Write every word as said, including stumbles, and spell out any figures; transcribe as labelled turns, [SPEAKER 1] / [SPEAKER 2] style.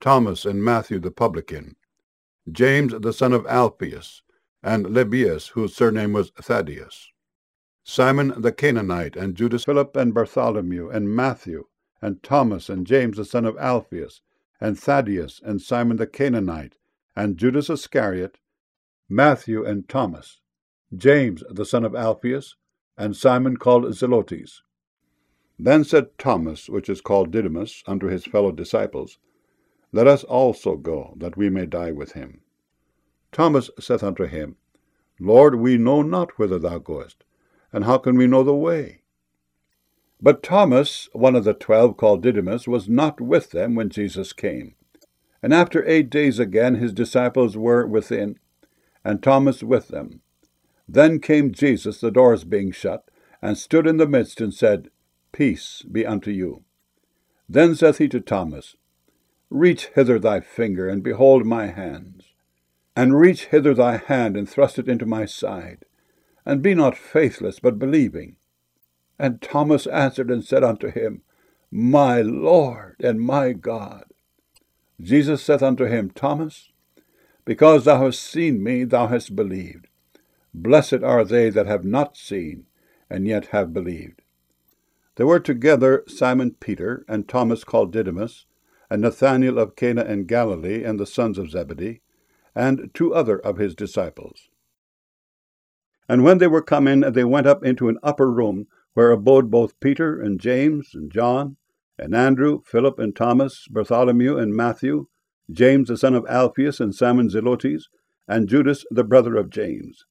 [SPEAKER 1] Thomas and Matthew the publican, James the son of Alphaeus, and Lebbaeus, whose surname was Thaddeus, Simon the Canaanite, and Judas, Philip and Bartholomew, and Matthew, and Thomas, and James the son of Alphaeus, and Thaddeus, and Simon the Canaanite, and Judas Iscariot, Matthew and Thomas, James the son of Alphaeus, and Simon called Zelotes. Then said Thomas, which is called Didymus, unto his fellow disciples, Let us also go, that we may die with him. Thomas saith unto him, Lord, we know not whither thou goest, and how can we know the way? But Thomas, one of the twelve, called Didymus, was not with them when Jesus came. And after eight days again his disciples were within, and Thomas with them. Then came Jesus, the doors being shut, and stood in the midst, and said, Peace be unto you. Then saith he to Thomas, Reach hither thy finger, and behold my hands. And reach hither thy hand, and thrust it into my side. And be not faithless, but believing. And Thomas answered and said unto him, My Lord and my God. Jesus saith unto him, Thomas, because thou hast seen me, thou hast believed. Blessed are they that have not seen, and yet have believed. There were together Simon Peter, and Thomas called Didymus, and Nathanael of Cana in Galilee, and the sons of Zebedee, and two other of his disciples. And when they were come in, they went up into an upper room, where abode both Peter and James and John, and Andrew, Philip and Thomas, Bartholomew and Matthew, James the son of Alphaeus, and Simon Zelotes, and Judas the brother of James.